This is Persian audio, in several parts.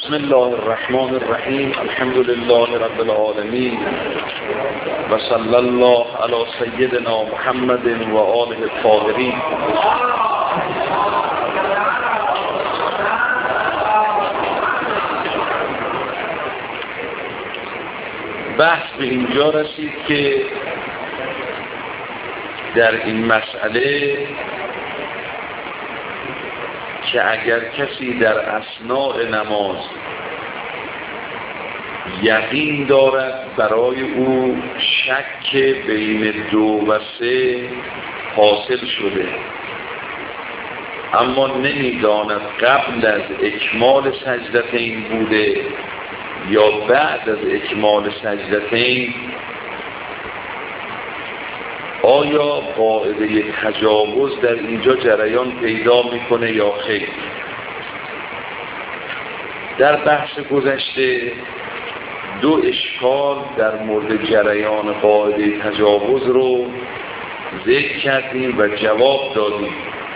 بسم الله الرحمن الرحیم. الحمد لله رب العالمین و صلی الله علی سیدنا محمد و آله الطاهرین. بحث به اینجا رسید که در این مسئله که اگر کسی در اثناء نماز یقین دارد برای او شک بین 2 و 3 حاصل شده، اما نمیداند قبل از اکمال سجدتین بوده یا بعد از اکمال سجدتین، آیا قاعده تجاوز در اینجا جریان پیدا میکنه یا خیر؟ در بحث گذشته 2 اشکال در مورد جریان قاعده تجاوز رو ذکر کردیم و جواب دادیم.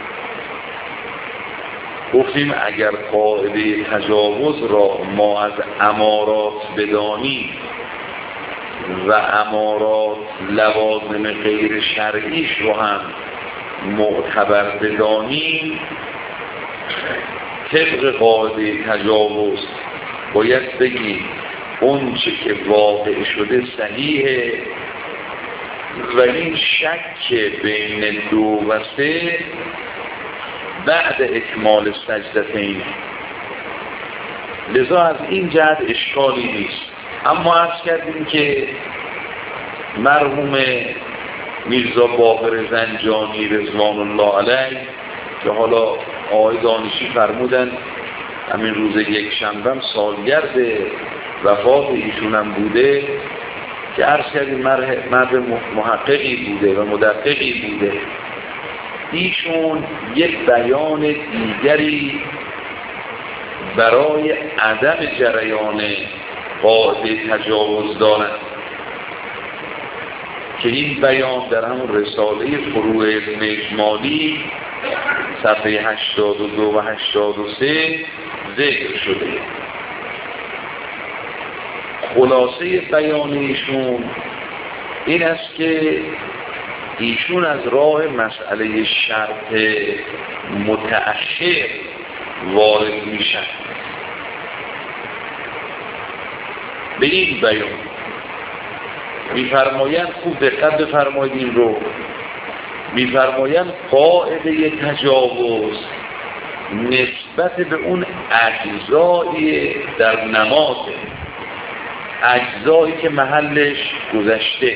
گفتیم اگر قاعده تجاوز را ما از امارات بدانیم و امارات لوازم غیر شرعیش رو هم معتبر بدانیم، طبق قاعده تجاوز باید بگیم اون چه که واقع شده صحیحه، ولی شک بین 2 و 3 بعد اکمال سجدتین، لذا از این جهت اشکالی نیست. اما عرض کردیم که مرحوم میرزا باقر زنجانی رضوان الله علیه که حالا آقای دانشی فرمودن همین روز یکشنبه سالگرد وفات ایشون هم بوده، که عرض کردیم مرد محققی بوده و مدققی بوده. ایشون یک بیان دیگری برای عدم جریان قاعده تجاوز دارند که این بیان در همون رساله فروع ابن اجمالی صفحه 82 و 83 ذکر شده. خلاصه بیان ایشون این است که ایشون از راه مسئله شرط متأخر وارد میشن. به این بیان میفرمایند، خوب دقت بفرمایید این رو، میفرمایند قاعده تجاوز نسبت به اون اجزایی در نماز، اجزایی که محلش گذشته.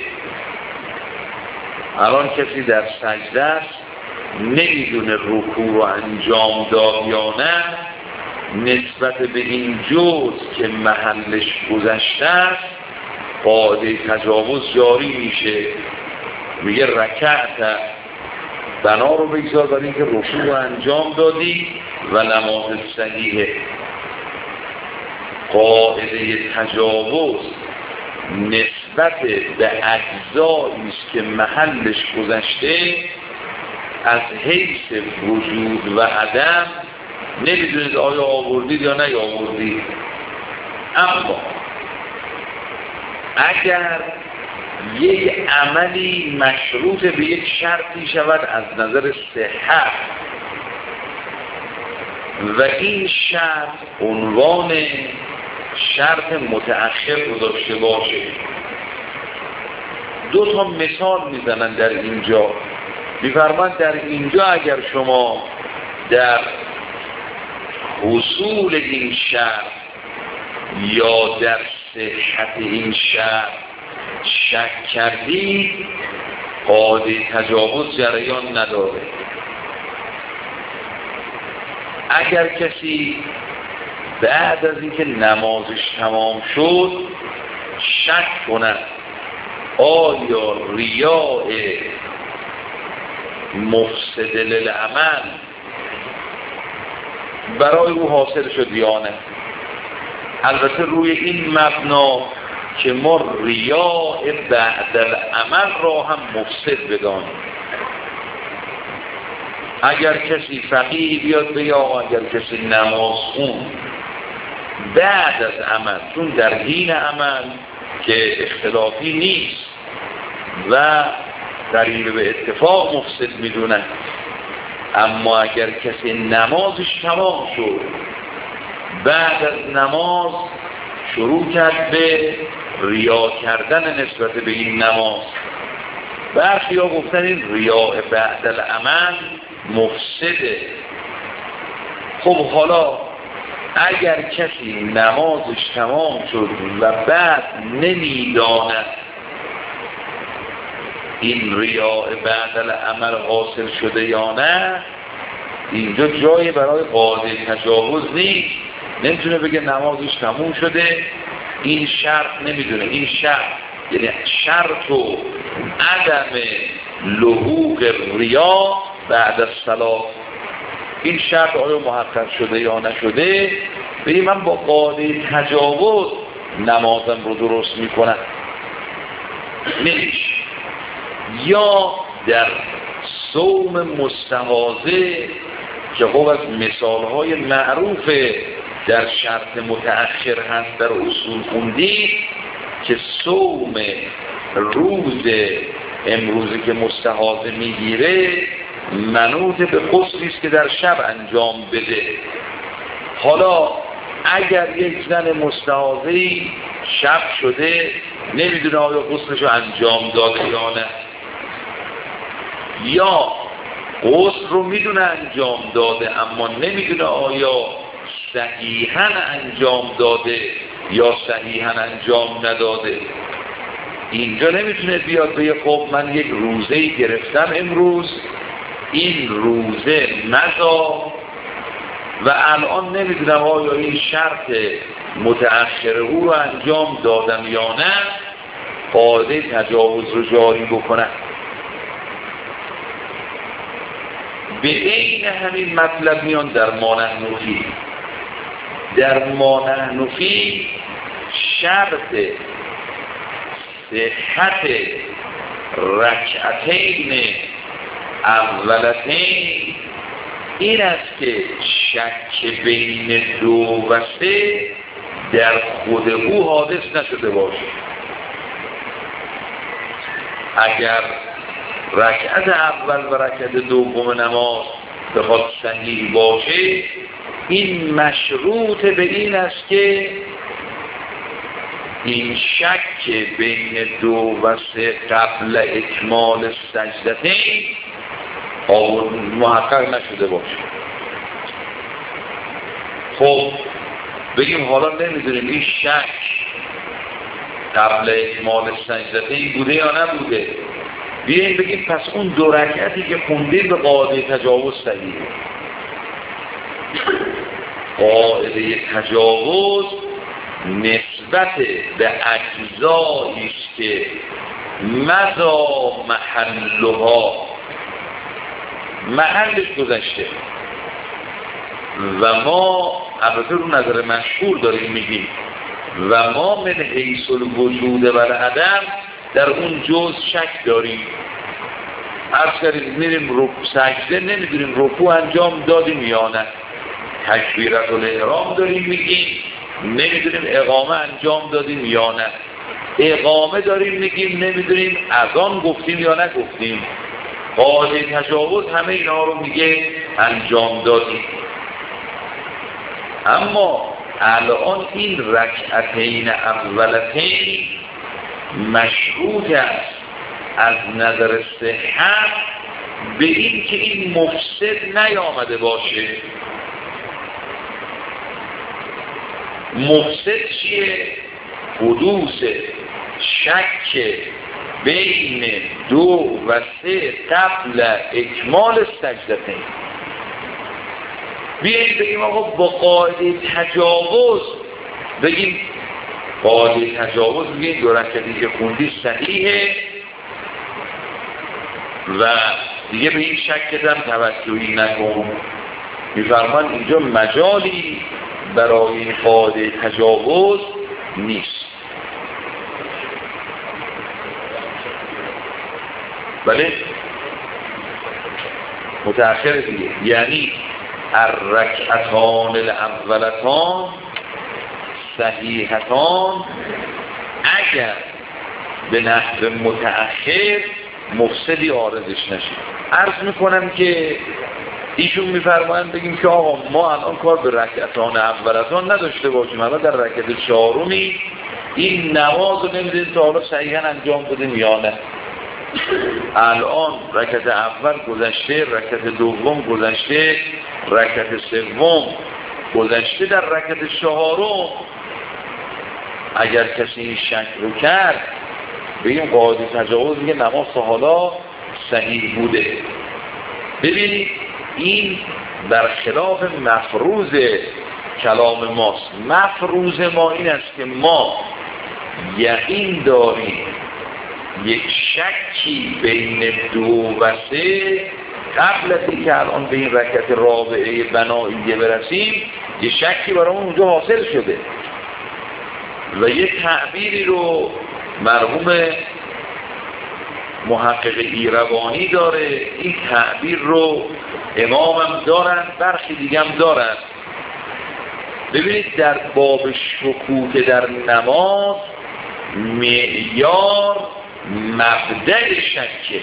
الان کسی در سجده است نمیدونه رکوع رو انجام داد یا نه، نسبت به این جز که محلش گذشته است قاعده تجاوز جاری میشه، میگه رکعت بنا رو بگذار برای اینکه رکوع رو انجام دادی و نماز صحیحه. قاعده تجاوز نسبت به اجزایی است که محلش گذشته، از حیث وجود و عدم نمیدونید آیا آوردید یا نیاوردید. اما اگر یک عملی مشروط به یک شرطی شود از نظر صحت و این شرط عنوان شرط متأخر رو داشته باشه، 2 تا مثال میزنن در اینجا. میفرمایند در اینجا اگر شما در حصول این شرط یا در صحت این شرط شک کردید، قاعده تجاوز جریان نداره. اگر کسی بعد از اینکه نمازش تمام شد شک کند آیا ریاء مفسد للعمل برای او حاصل شد یا نه، البته روی این مبنا که ما ریاء بعد العمل را هم مفسد بدانیم. اگر کسی فقیه بیاد بگه آقا اگر کسی نماز خون بعد از عمل، چون در حین عمل که اختلافی نیست و قریب به اتفاق مفسد میدونن، اما اگر کسی نمازش تمام شد بعد از نماز شروع کرد به ریا کردن نسبت به این نماز، برخی ها گفتن این ریا بعد العمل مفسده. خب حالا اگر کسی نمازش تمام شد و بعد نمیداند این ریا بعد العمل حاصل شده یا نه، اینجا جایی برای قاعده تجاوز نیست. نمیتونه بگه نمازش تموم شده، این شرط نمیدونه. این شرط یعنی شرط و عدم لحوق ریا بعد از صلاة، این شرط آیا محقق شده یا نشده، بگه من با قاعده تجاوز نمازم رو درست میکنم. نمیشه. یا در صوم مستحاضه که خب از مثالهای معروف در شرط متأخر هست، در اصول خوندید که صوم روز امروزی که مستحاضه میگیره منوط به غسلی است که در شب انجام بده. حالا اگر یک زن مستحاضه‌ای شب شده نمیدونه آیا غسلش رو انجام داده یا نه، یا غسل رو میدونه انجام داده اما نمیدونه آیا صحیحاً انجام داده یا صحیحاً انجام نداده، اینجا نمیتونه بیاد بگه خب من یک روزه‌ای گرفتم امروز، این روزه مضا و الان نمیدونم آیا این شرط متأخر او رو انجام دادم یا نه، قاعده تجاوز رو جاری بکنم. به عین همین مطلب میان در ما نحن فیه. در ما نحن فیه شرط صحت رکعتین اولتین این است که شک بین 2 و 3 در خود او حادث نشده باشه. اگر رکعت اول و رکعت دوم نماز بخواد صحیح باشه، این مشروط به این است که این شک بین 2 و 3 قبل اکمال سجدتین محقق نشده باشه. خب بگیم حالا نمیدونیم این شک قبل اکمال سجدتین بوده یا نبوده، بیاییم بگیم پس اون 2 رکعتی که خوندید به قاعده تجاوز صحیحه. قاعده تجاوز نسبت به اجزایی است که مضا محلها، محلش گذشته و ما البته رو نظر مشهور داریم میگیم و ما من حیث الوجود و العدم در اون جز شک داریم. عرض کردیم میریم سجده نمیدونیم رکوع انجام دادیم یا نه، تکبیرت الاحرام داریم میگیم نمیدونیم اقامه انجام دادیم یا نه، اقامه داریم میگیم نمیدونیم اذان گفتیم یا نگفتیم. قاعده تجاوز همه اینا رو میگه انجام دادیم. اما الان این رکعتین اولتین مشروط است از نظر صحت به این که این مفسد نیامده باشه. مفسد چیه؟ حدوث شک بین 2 و 3 قبل اکمال سجدتین. بیایید بگیم آقا با قاعده تجاوز بگیم قاعده تجاوز بگیم 2 رکعتی که خوندی صحیحه و دیگه به این شکتم توجهی نکن. میفرمان اینجا مجالی برای این قاعده تجاوز نیست. بله متأخر دیگه، یعنی الرکعتان الاولتان صحیحتان اگر به نحو متأخر مفسدی عارضش نشه. عرض میکنم که ایشون میفرمایند بگیم که آقا ما الان کار به رکعتان اولتان نداشته باشیم، الان در رکعت چهارمی این نماز رو نمیدونیم تا حالا صحیحا انجام بدیم یا نه. الان رکعت اول گذشته، رکعت دوم گذشته، رکعت سوم گذشته، در رکعت چهارم اگر کسی این شک رو کرد بگیم قاعده تجاوز میگه نماز تا حالا صحیح بوده. ببینید این برخلاف مفروض کلام ماست. مفروض ما این است که ما یقین داریم یک شکی بین 2 و 3 قبل از اینکه الان به این رکعت رابعه بنائیه برسیم یک شکی برامون اونجا حاصل شده و یک تعبیری رو مرحوم محقق ایروانی داره، این تعبیر رو امامم دارن، برخی دیگه هم دارن. ببینید در باب شکوک در نماز معیار مبدأ شکه.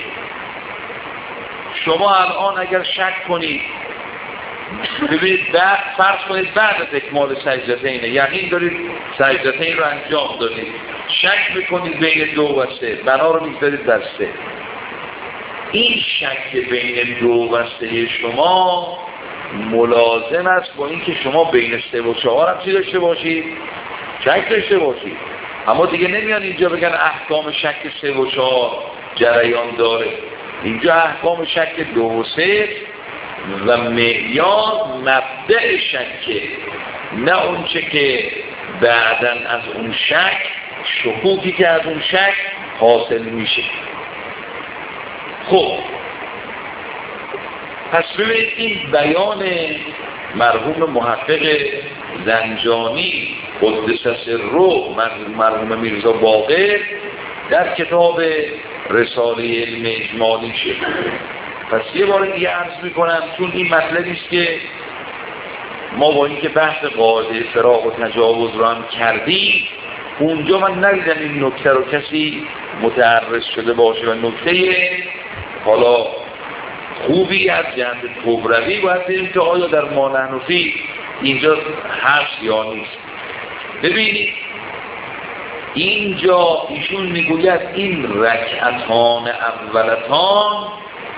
شما الان اگر شک کنید، ببینید بعد فرض کنید بعد از اکمال سجدتین یقین دارید سجدتین رو انجام دادید، شک میکنید بین 2 و 3 بنا رو میگذارید در 3. این شک بین 2 و 3 شما ملازم است با اینکه شما بین 3 و 4 هم چی داشته باشید؟ شک داشته باشید. اما دیگه نمیان اینجا بگن احکام شک 3 و 4 جریان داره. اینجا احکام شک 2 و 3 و معیار مبدأ شکه، نه اون چه که بعدن از اون شک، شکوکی که از اون شک حاصل میشه. خب پس ببینید این بیان مرحوم محقق زنجانی قدس سره مرحوم میرزا باقر در کتاب رساله علم اجمالی شد. پس یه بار دیگه عرض میکنم، چون این مطلبی است که ما با اینکه بحث قاعده فراق و تجاوز رو هم کردیم اونجا من ندیدم این نکته رو کسی متعرض شده باشه و نکته حالا خوبی از جهت کبروی باید بریم که آیا در مانحنفی اینجا هست یا نیست. ببینید اینجا ایشون میگوید این رکعتان اولتان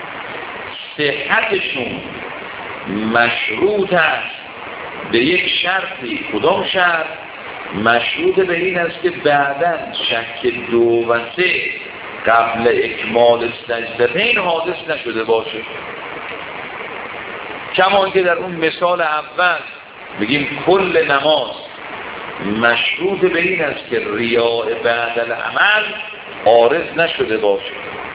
صحتشون مشروط است به یک شرطی. کدام شرط؟ مشروط به این است که بعداً شک 2 و 3 قبل اکمال سجدتین حادث نشده باشه. کما که در اون مثال اول بگیم کل نماز مشروط به این است که ریاء بعد العمل عارض نشده باشه.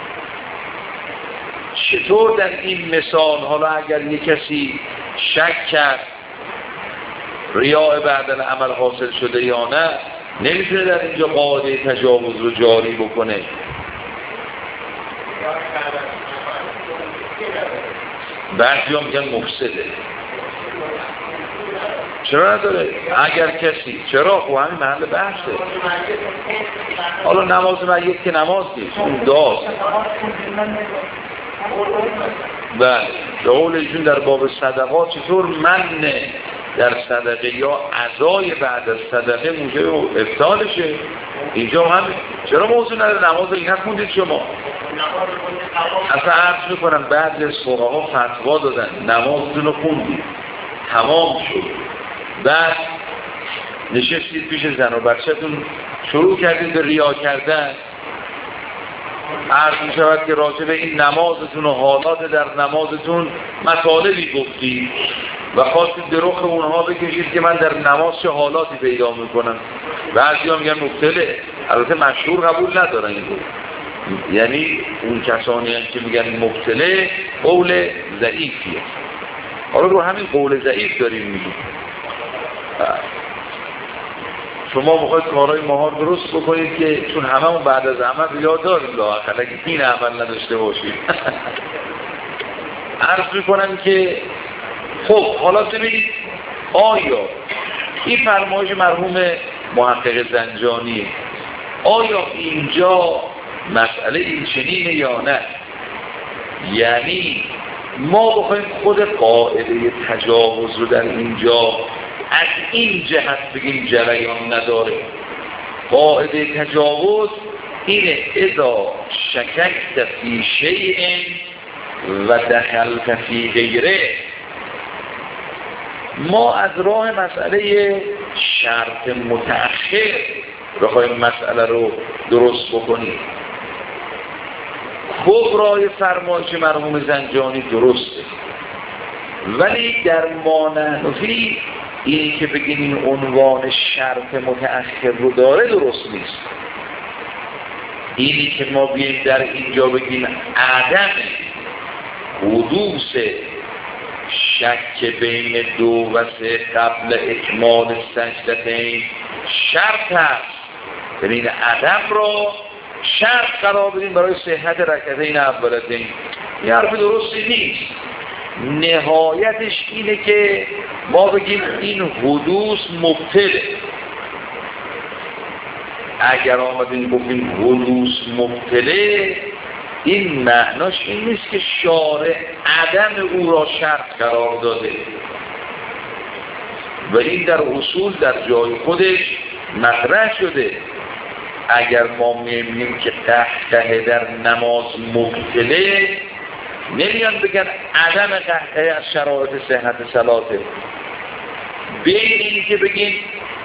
چطور در این مثال حالا اگر یک کسی شک کرد ریاء بعد العمل حاصل شده یا نه، نمیتونه در اینجا قاعده تجاوز رو جاری بکنه. بعضی هم میگن مفسده. چرا نداره؟ اگر کسی چرا؟ خب همین محل بحثه. حالا نماز میت که نماز نیست، اون داست. بله، به قول ایشون در باب صدقات چطور من در صدقه یا عزای بعد از صدقه موجب ابطالشه، اینجا هم چرا موضوع نداره؟ نماز این نخوندید شما؟ اصلا عرض میکنم بعد از فقها فتوا دادن نمازتون رو خوندید تمام شد، بعد نشستید پیش زن و بچه‌تون شروع کردید به ریا کردن، عرض می شود که راجع به این نمازتون و حالات در نمازتون مطالبی گفتید و خواستید به رخ اونها بکشید که من در نماز چه حالاتی پیدا میکنم. بعضی ها میگن مبتله، البته مشهور قبول ندارن این بود. یعنی اون کسانی هم که میگن مبتله قول ضعیفیه. حالا رو همین قول ضعیف داریم میگیم. شما میخواید کارهای ماها درست بکنید که چون هممون بعد از عمل ریا داریم لااقل اگه این عمل نداشته باشید. عرض میکنم که خب حالا ببینید آیا این فرمایش مرحوم محقق زنجانی. آیا اینجا مسئله این چنینه یا نه؟ یعنی ما بخوایم خود قاعده تجاوز رو در اینجا از این جهت بگیم جریان نداره. قاعده تجاوز اینه اذا شککت فی شیء و دخلت فی غیره. ما از راه مسئله شرط متأخر بخوایم مسئله رو درست بکنیم. کبرای فرمایش مرحوم زنجانی درسته، ولی در مانحنفی اینی که بگیم این عنوان شرط متأخر رو داره درست نیست. اینی که ما بیاییم در اینجا بگیم عدم حدوث شک بین 2 و 3 قبل اکمال سجدتین شرط هست، یعنی این عدم را شرط قرار بدیم برای صحت رکعتین اولتین. این حرف درستی نیست. نهایتش اینه که ما بگیم این حدوث مبطله. اگر آمدیم بگیم حدوث مبطله، این معناش این نیست که شارع عدم او را شرط قرار داده، و این در اصول در جای خودش مطرح شده. اگر ما می‌بینیم که قهقه در نماز مبطله، نمیان بگن عدم قهقه از شرایط صحت صلاته. به اینی که بگیم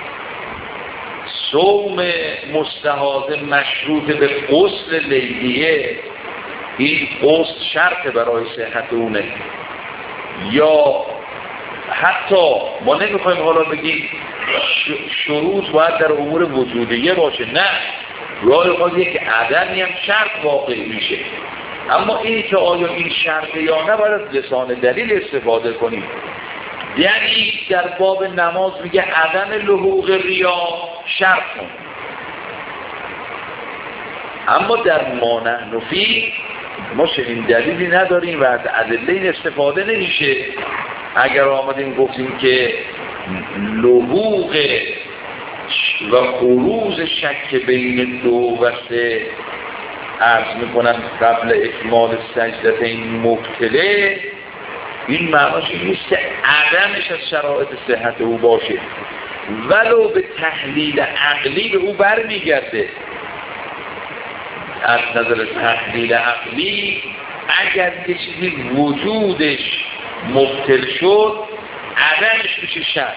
صوم مستحاضه مشروط به غسل لیلیه، این غسل شرط برای صحت اونه. یا حتی ما نمیخوایم حالا بگیم شروط باید در امور وجودیه باشه، نه، راه خواهد یک عدمی هم شرط واقع میشه. اما اینی که آیا این شرطه یا نه باید از لسان دلیل استفاده کنیم. یعنی در باب نماز میگه عدم لحوق ریا شرط کن، اما در مانحنفی ما چنین دلیلی نداریم و از ادله این استفاده نمیشه. اگر آمدیم گفتیم که لحوق و خروج شک بین 2 و 3 عرض میکنن قبل اکمال سجدتین مبطله، این معناش این نیست که عدمش از شرایط صحت او باشه، ولو به تحلیل عقلی به او برمیگرده. از نظر تحلیل عقلی اگر یه چیزی وجودش مبطل شد، عدمش میشه شرط.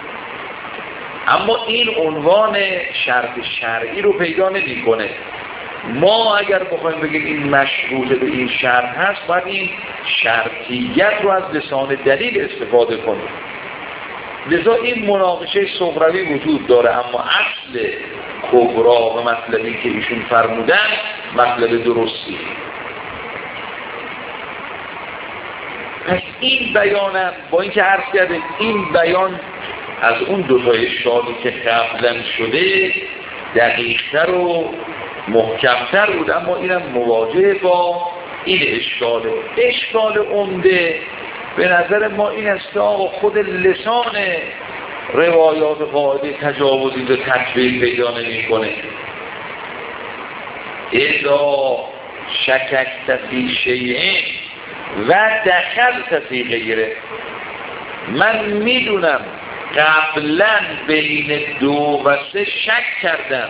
اما این عنوان شرط شرعی رو پیدا نمی‌کنه. ما اگر بخوایم بگیم این مشروط به این شرط هست، باید این شرطیت رو از لسان دلیل استفاده کنیم. لذا این مناقشه صغروی وجود داره، اما اصل کبرا و مطلبی که ایشون فرمودن مطلب درستی. پس این بیانم با اینکه عرض کردیم این بیان از اون دوتای اشکالی که قبلا شده دقیق‌تر و محکم‌تر بود، اما اینم مواجه با این اشکاله. اشکال عمده به نظر ما این است که آقا خود لسان روایات قاعده تجاوزی رو تطبیق پیدا نمی‌کنه. اذا شککت فی شیء و دخلت فی غیره. من میدونم قبلا بین 2 و 3 شک کردم،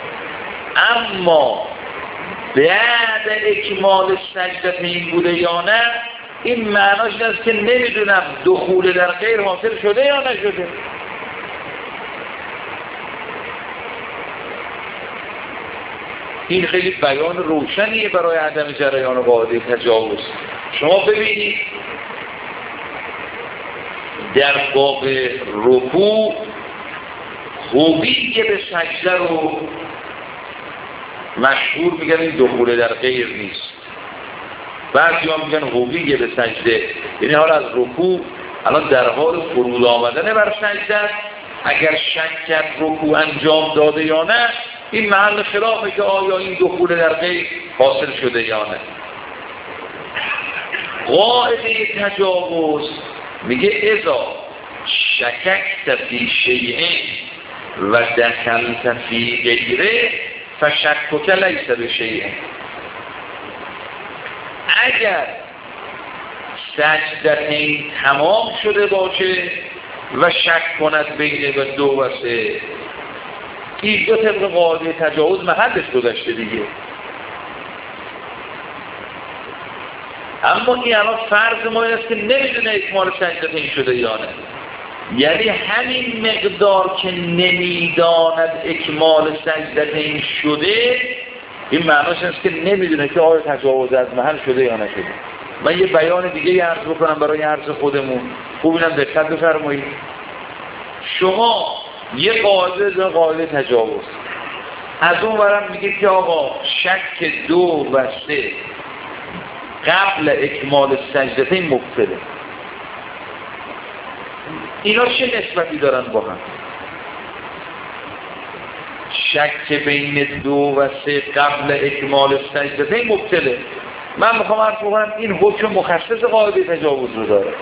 اما بعد اکمال سجدتین بوده یا نه، این معناش این است که نمیدونم دخول در غیر حاصل شده یا نشده. این خیلی بیان روشنیه برای عدم جریان قاعده تجاوز. شما ببینید در باب رکوع خوبی که به سجده رو مشهور میگن این دخول در غیر نیست. بعضی ها میگن خوبی به سجده، یعنی حال از رکوع الان در حال فرود آمدنه بر سجده، اگر شک کرد رکوع انجام داده یا نه، این محل خلافه که آیا این دخول در غیر حاصل شده یا نه. قاعده تجاوز میگه اذا شککت فی شیء و دخلت فی غیره فشکک لیس بشیء. اگر سجدتین تمام شده باشه و شک کند بین و 2 و 3، اینجا طبق قاعده تجاوز محلش گذشته دیگه. اما این الان فرض ما این است که نمیدونه اکمال سجدتین شده یا نه. یعنی همین مقدار که نمیداند اکمال سجدتین شده، این معناش است که نمیدونه که آیا تجاوز از محل شده یا نشده. من یه بیان دیگه عرض بکنم برای عرض خودمون، خوب اینم دقت بفرمایید. شما یه قاعده تجاوز، از اون ورم میگه که آقا شک 2 و 3 قبل اکمال سجدتین مبطله. اینا چه نسبتی دارن با هم؟ شک بین 2 و 3 قبل اکمال سجدتین مبطله. من میخوام عرض بکنم این حکم مخصص قاعده تجاوز رو داره.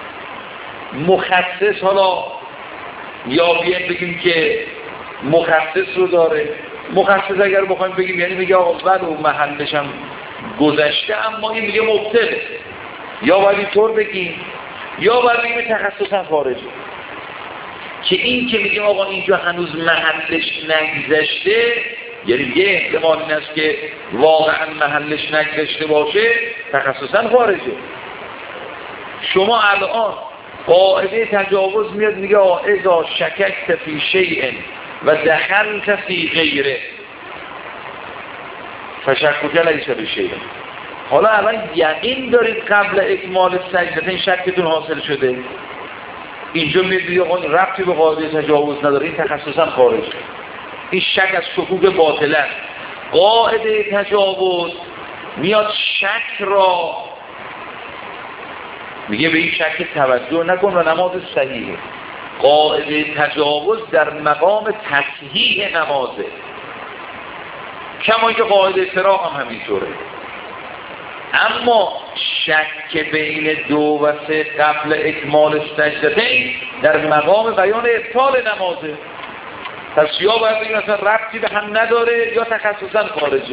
مخصص حالا یا بیایم بگیم که مخصص رو داره. مخصص اگر بخوایم بگیم یعنی میگه آقا ولو محلش هم گذشته اما این میگه مبطله، یا باید اینطور بگیم یا باید بگیم تخصصا خارجه. که این که میگیم آقا اینجا هنوز محلش نگذشته، یعنی یه احتمال این است که واقعا محلش نگذشته باشه، تخصصا خارجه. شما الان قاعده تجاوز میاد میگه اذا شککت فی شیء و دخلت فی غیره فشکک لیس بشیء. حالا الان یقین دارید قبل اکمال سجدتین شکتون حاصل شده، اینجا میگه آقا ربطی به قاعده تجاوز نداره، این تخصصا خارجه، این شک از شکوک باطله. قاعده تجاوز میاد شک را میگه به این شک توجه نکن و نماز صحیحه. قاعده تجاوز در مقام تصحیح نمازه، کما که قاعده فراق هم همینطوره. اما شک بین 2 و 3 قبل اکمال سجدتین در مقام بیان ابطال نمازه. پس یا باید بگیم اصلا ربطی به هم نداره یا تخصصا خارجه.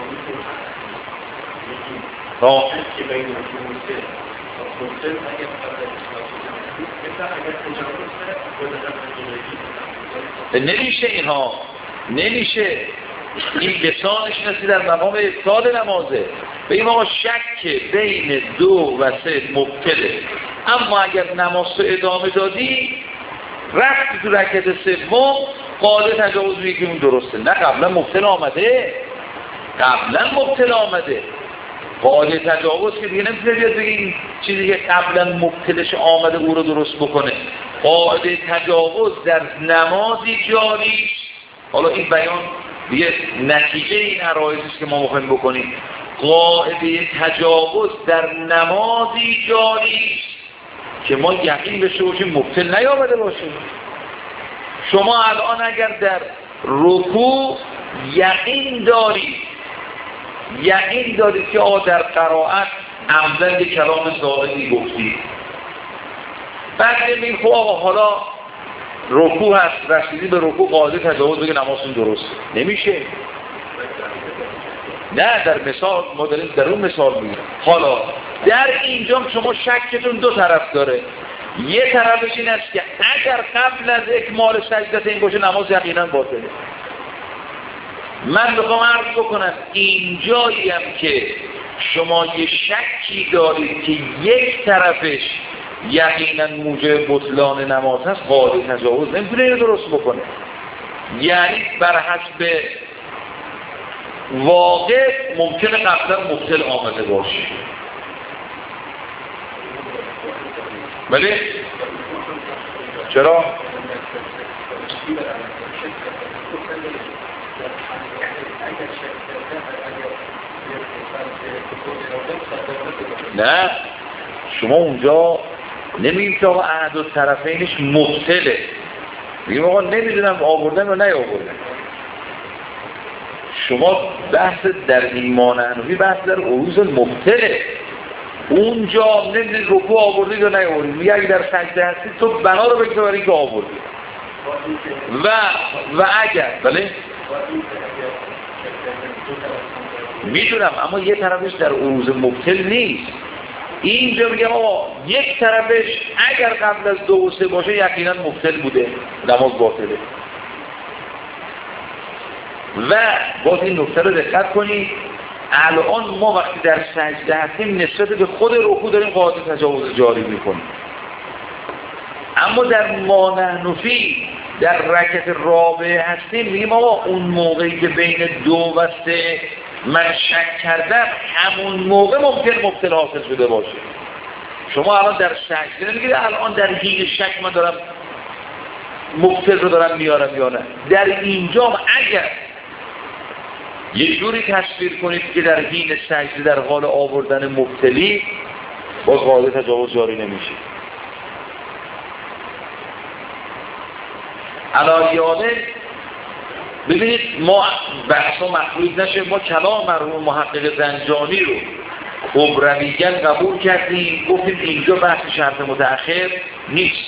نمیشه اینها، نمیشه. این لسانش نسی در مقام ابطال نمازه. بگیم آقا شک بین 2 و 3 مبطله، اما اگر نماز رو ادامه دادی رفتی تو رکعت سوم قاعده تجاوز میگه که اون درسته. نه قبلا مبطل آمده، قبلا مبطل آمده. قاعده تجاوز که دیگه نمیتونه بیاد بگه این چیزی که قبلا مبطلش آمده او رو درست بکنه. قاعده تجاوز در نمازی جاری. حالا این بیان یه نتیجه این عرایضی است که ما میخوایم بکنیم. قاعده تجاوز در نمازی جاری که ما یقین بشه باشیم مبطل نیامده باشیم. شما الان اگر در رکوع یقین دارید که در قرائت عمدن یک کلام زائدی گفتی، بعد ببین خب آقا حالا رکوع هست، رسیدی به رکوع قاعده تجاوز بگه نمازتون درسته. نمیشه. نه در مثال ما داریم در اون مثال میگیم. حالا در اینجا شما شکتون 2 طرف داره. یه طرفش این است که اگر قبل از اکمال سجدتین باشه نماز یقینا باطله. من میخوام عرض بکنم اینجایی هم که شما یه شکی دارید که یک طرفش یقینا موجب بطلان نماز هست، قاعده تجاوز نمیتونه اینو درست بکنه. یعنی بر حسب واقع ممکنه قبلا مبطل آمده باشه. بله؟ چرا؟ نه شما اونجا نمیگیم که آقا احد الطرفینش مبطله، میگیم آقا نمیدونم آوردن و نیاوردن. شما بحث در ایمان حنفی بحث در عروض مبطله. اونجا نمیدونی رکوع آوردی یا نیاوردی، میگه اگه در سجده هستی تو بنا رو بگذار برای اینکه آوردی و اگر بله میدونم، اما یه طرفش در عروض مبتل نیست. اینجا میگم آقا یک طرفش اگر قبل از 2 و 3 باشه یقینا مبتل بوده، نماز باطله. و باز این نکته رو دقت کنید، الان ما وقتی در سجده هستیم نسبت به خود رکوع داریم قاعده تجاوز جاری میکنیم، اما در ما نحن فی در رکعت رابعه هستیم میگیم آقا اون موقعی که بین 2 و 3 من شک کردم همون موقع ممکن مبتل حاصل شده باشه. شما الان در سجده نمیگید الان در حین شک من دارم مبتل رو دارم میارم یا نه. در اینجا اگر یه جوری تصویر کنید که در حین سجده در حال آوردن مبتلی باز قاعده تجاوز جاری نمیشه. علایانه ببینید ما بحثا مخلوط نشه، ما کلام مرحوم محقق زنجانی رو کبرویاً قبول کردیم، گفتیم اینجا بحث شرط متأخر نیست،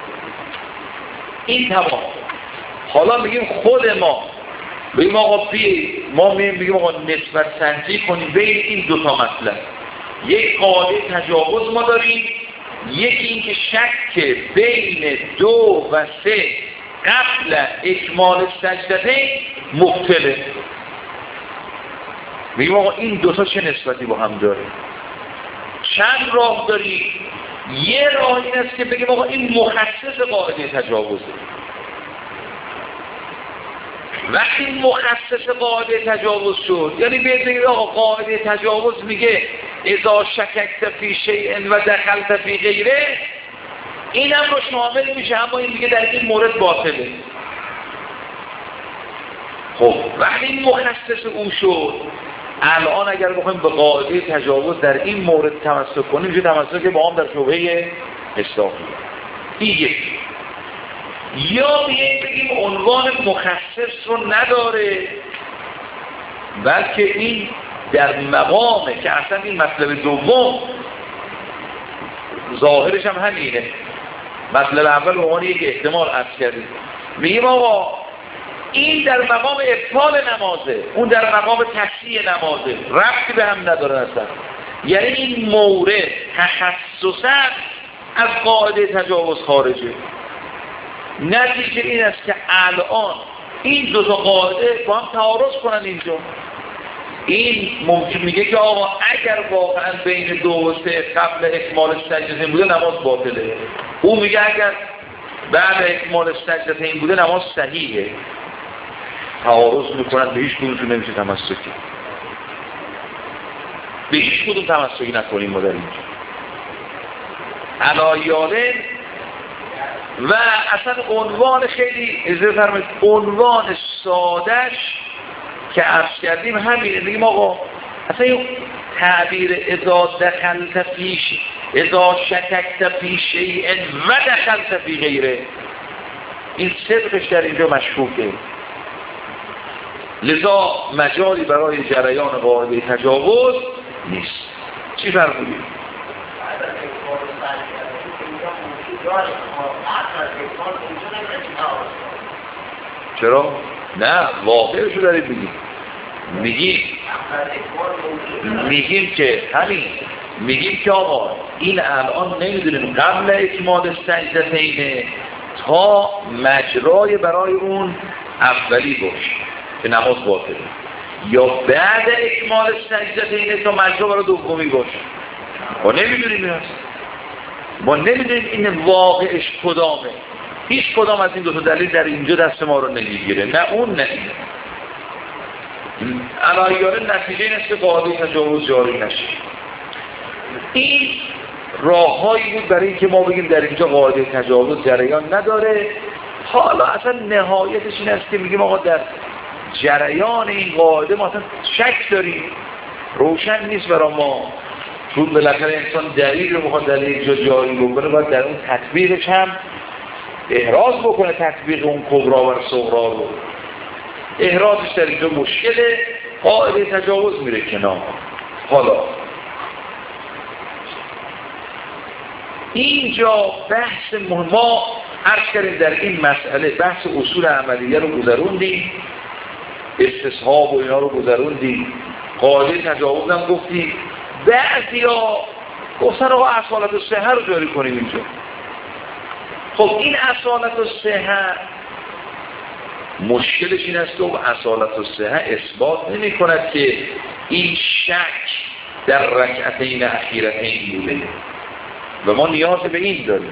این تمام. حالا میگیم خود ما بگیم آقا ما میگیم آقا نسبت سنجی کنیم بین این 2 تا مطلب. یک قاعده تجاوز ما داریم، یکی این که شک بین 2 و 3 قبل اکمال سجدتین مبتله. میگیم آقا این 2 تا چه نسبتی با هم داره؟ چند راه داریم؟ یه راه این است که بگیم آقا این مخصص قاعده تجاوزه. وقتی مخصص قاعده تجاوز شد یعنی بگید آقا قاعده تجاوز میگه اذا شککت فی شیء و دخلت فی غیره، اینم رو شامل میشه، اما این دیگه در این مورد باطله. خب وقتی این مخصص اون شد، الان اگر بخوایم به قاعده تجاوز در این مورد تمسک کنیم چه تمسک که با هم در شبهه اصطلاحی این یکی. یا بگیم عنوان مخصص رو نداره، بلکه این در مقامه که اصلا این مطلب دوم ظاهرش هم همینه. مطلب اول به عنوان یک احتمال عرض کردیم، میگیم آقا این در مقام ابطال نمازه، اون در مقام تصحیح نمازه، ربطی به هم نداره اصلا. یعنی این مورد تخصصاً از قاعده تجاوز خارجه. نتیجه این است که الان این 2 تا قاعده با هم تعارض کنن. اینجا این ممکن میگه که آقا اگر واقعا بین 2 و 3 قبل اکمال سجدتین بوده نماز باطله، او میگه اگر بعد اکمال سجدتین بوده نماز صحیحه. تعارض میکنن، به هیچ کدومشون نمیشه تمسکی، به هیچ کدوم تمسکی نکنیم ما در اینجا علایانه. و اصلا عنوان خیلی اجازه فرمایید عنوان سادش که عرض کردیم همینه. میگیم آقا اصلا این تعبیر اذا دخلت فیش اذا شککت فی شیء و دخلت فی غیره، این صدقش در اینجا مشکوکه، لذا مجالی برای جریان قاعده تجاوز نیست. چی فرمودید؟ چرا؟ نه واقعش رو دارید میگیم که همین میگیم که آقا این الان نمیدونیم قبل اکمال سجدتین تا مجرای برای اون اولی باشه که نماز باطله، یا بعد اکمال سجدتین تا مجرا برای دومی باشه. ما نمیدونیم این هست، ما نمیدونیم این واقعش کدامه. هیچ کدام از این 2 تا دلیل در اینجا دست ما رو نمیگیره، نه اون نه این. علایانه نتیجه این است که قاعده تجاوز جاری نشه. این راههایی بود برای اینکه ما بگیم در اینجا قاعده تجاوز جریان نداره. حالا اصلا نهایتش این است که میگیم آقا در جریان این قاعده ما اصلا شک داریم، روشن نیست برای ما، چون بالاخره انسان دلیل رو بخواد در یک جا جاری بکنه باید در اون تطبیقش هم احراز بکنه، تطبیق اون کبرا و صغرا رو. احرازش در اینجا مشکله، قاعده تجاوز میره کنار. حالا اینجا بحث ما عرض کردیم در این مسئله بحث اصول عملیه رو گذروندیم، استصحاب و اینا رو گذروندیم، قاعده تجاوز هم گفتیم. بعضیا گفتن آقا اصالت الصحه رو جاری کنیم اینجا. خب این اصالت الصحه مشکلش این است که اصالت الصحه اثبات نمی کند که این شک در رکعتین اخیرتین بوده و ما نیاز به این داریم.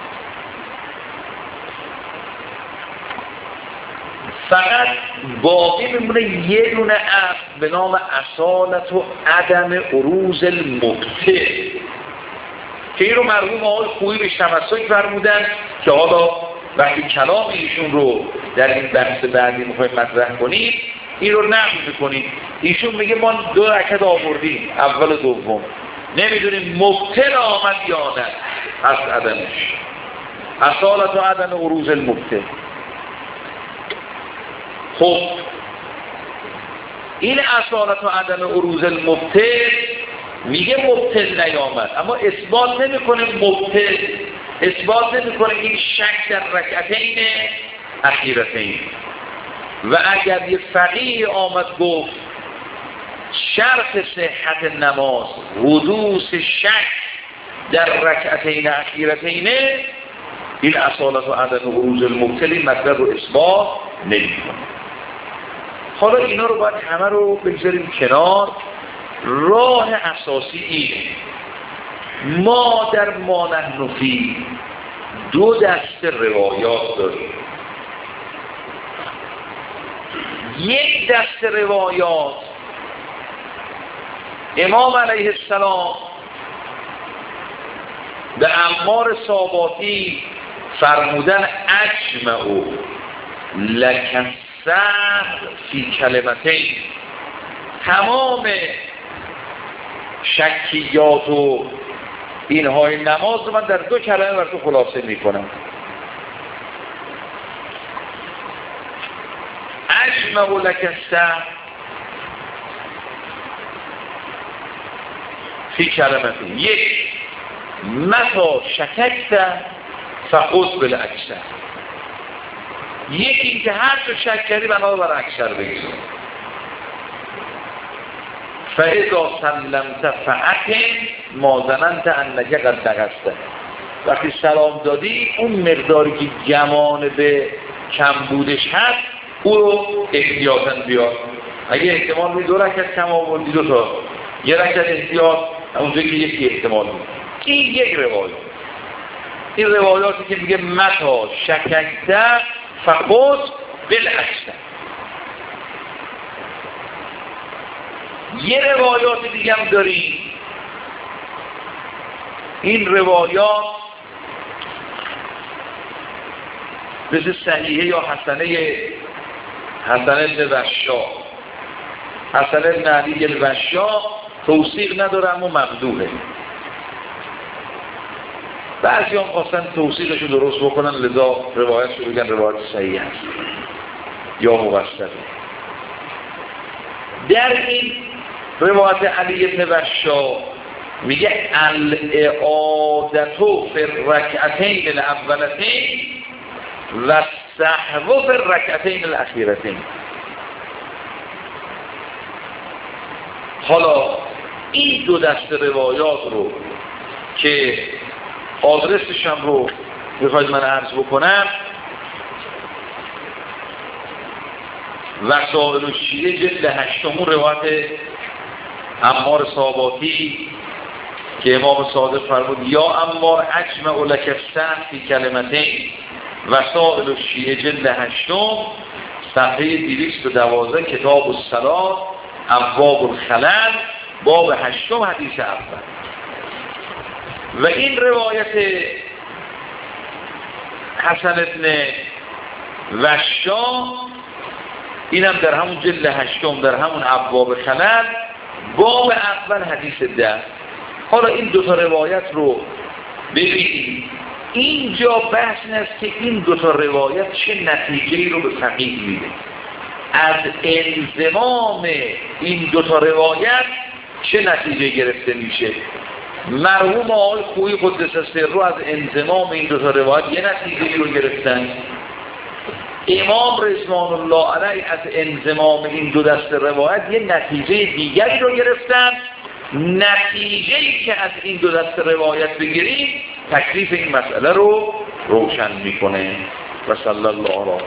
فقط باقی میمونه یه دونه اصل به نام اصالت و عدم عروض المبطل که این رو مرحوم آقای خویی بهش تمسک فرمودن که حالا وقتی کلام ایشون رو در این بحث بعدی میخوایم مطرح کنیم این رو نقل میکنیم. ایشون میگه ما 2 رکعت آوردیم اول و دوم نمیدونیم مبطل آمد یا نه از عدمش، اصالت و عدم عروض المبطل. خب این اصالت و عدم عروض المبطل میگه مبطل نیامد اما اثبات نمیکنه مبطل، اثبات نمیکنه این شک در رکعتین اخیرتین. و اگر یه فقیه آمد گفت شرط صحت نماز حدوث شک در رکعتین اخیرتین، این اصالت و عدم عروض المبطل این مطلب رو اثبات نمیکنه. حالا اینا رو باید همه رو بگذاریم کنار. راه اساسی اینه ما در ما نحن فیه 2 دسته روایات داریم. یک دسته روایات امام علیه السلام به عمار ساباتی فرمودن اجمعوا لک السهو فی کلمتین، تمام شکیات و اینهای نماز رو من در 2 کلمه براتون خلاصه میکنم. اجمعوا لک السهو فی کلمتین، 1 متى شککت فخذ بالاکثر، یکی که هر چه شک کردی بنا بر اکثر بگیریم. فاذا سلمت فاکن ما ظننت انک قد دغست، وقتی سلام دادی اون مقداری که گمان به کم بودش هست او رو احتیاطاً بیار. اگه احتمال می 2 رکعت کم آوردی 2 تا، 1 رکعت احتیاط، اونجایی که یکی احتمال بود. این یک روایت. این روایاتی که میگه متا شککت فخذ بالاکثر. یه روایات دیگه هم داریم. این روایات مثل صحیحه یا حسنه ابن وشا، حسن ابن علی الوشا توثیق نداره اما مقدوره. بعضی هم خواستن توثیقش رو درست بکنن لذا روایت رو بگن روایت صحیح هست یا موثقه. در این روایت علی ابن وشا میگه الاعادتو فی الرکعتین الاولتین و السهو فی الرکعتین الاخیرتین. حالا این 2 دسته روایات رو که آدرسشم رو بخواید من عرض بکنم، وسائل الشیعه جلد 8 روایت عمار ساباتی که امام صادق فرمود یا عمار اجمع لک السهو فی کلمتین، وسائل الشیعه جلد 8 صفحه 212 کتاب الصلاة ابواب الخلل باب 8 حدیث اول. و این روایت حسن ابن وشا اینم در همون جلد 8 در همون ابواب خلل باب اول حدیث 10. حالا این 2 تا روایت رو ببینید. اینجا بحث این است که این 2 تا روایت چه نتیجه‌ای رو به فقیه میده. از انضمام این 2 تا روایت چه نتیجه گرفته میشه؟ مرحوم آقای خویی قدس سره از انضمام این دو تا روایت یه نتیجه رو گرفتن، امام رضوان الله علیه از انضمام این دو دست روایت یه نتیجه دیگری رو گرفتن. نتیجه‌ای که از این دو دست روایت بگیریم تکلیف این مسئله رو روشن میکنه. و صلی الله علیه